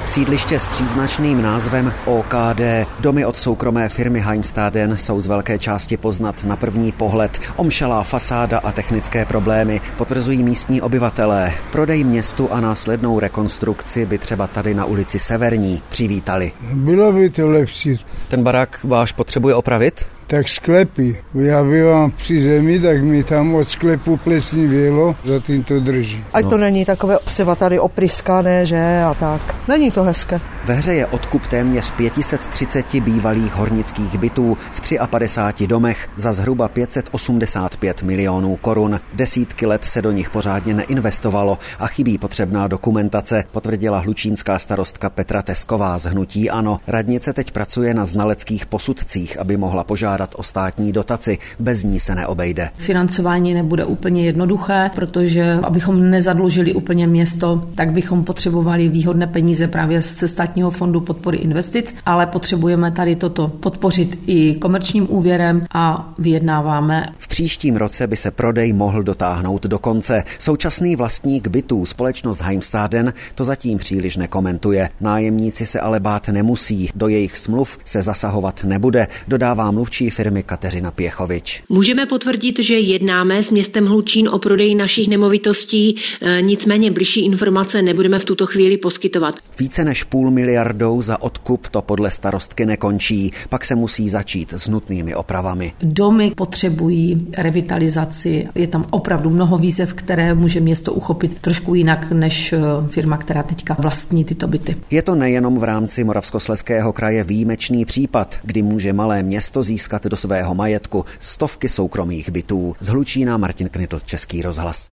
Sídliště s příznačným názvem OKD. Domy od soukromé firmy Heimstaden jsou z velké části poznat na první pohled. Omšalá fasáda a technické problémy potvrzují místní obyvatelé. Prodej městu a následnou rekonstrukci by třeba tady na ulici Severní přivítali. Bylo by to lepší. Ten barák váš potřebuje opravit? Tak sklepy. Já bývám při zemi, tak mi tam od sklepu plesní vělo, za tím to drží. Ať to není takové třeba tady opryskané, že a tak. Není to hezké. Ve hře je odkup téměř 530 bývalých hornických bytů v 53 domech za zhruba 585 milionů korun. Desítky let se do nich pořádně neinvestovalo a chybí potřebná dokumentace, potvrdila hlučínská starostka Petra Tesková z hnutí ANO. Radnice teď pracuje na znaleckých posudcích, aby mohla požádat o státní dotaci. Bez ní se neobejde. Financování nebude úplně jednoduché, protože abychom nezadlužili úplně město, tak bychom potřebovali výhodné peníze právě ze státního fondu podpory investic, ale potřebujeme tady toto podpořit i komerčním úvěrem a vyjednáváme. V příštím roce by se prodej mohl dotáhnout do konce. Současný vlastník bytů, společnost Heimstaden, to zatím příliš nekomentuje. Nájemníci se ale bát nemusí. Do jejich smluv se zasahovat nebude, dodává mluvčí firmy Kateřina Pěchovič. Můžeme potvrdit, že jednáme s městem Hlučín o prodeji našich nemovitostí, nicméně bližší informace nebudeme v tuto chvíli poskytovat. Více než 500 milionů za odkup to podle starostky nekončí, pak se musí začít s nutnými opravami. Domy potřebují revitalizaci, je tam opravdu mnoho výzev, které může město uchopit trošku jinak než firma, která teďka vlastní tyto byty. Je to nejenom v rámci Moravskoslezského kraje výjimečný případ, kdy může malé město získat do svého majetku stovky soukromých bytů. Z Hlučína Martin Knitl, Český rozhlas.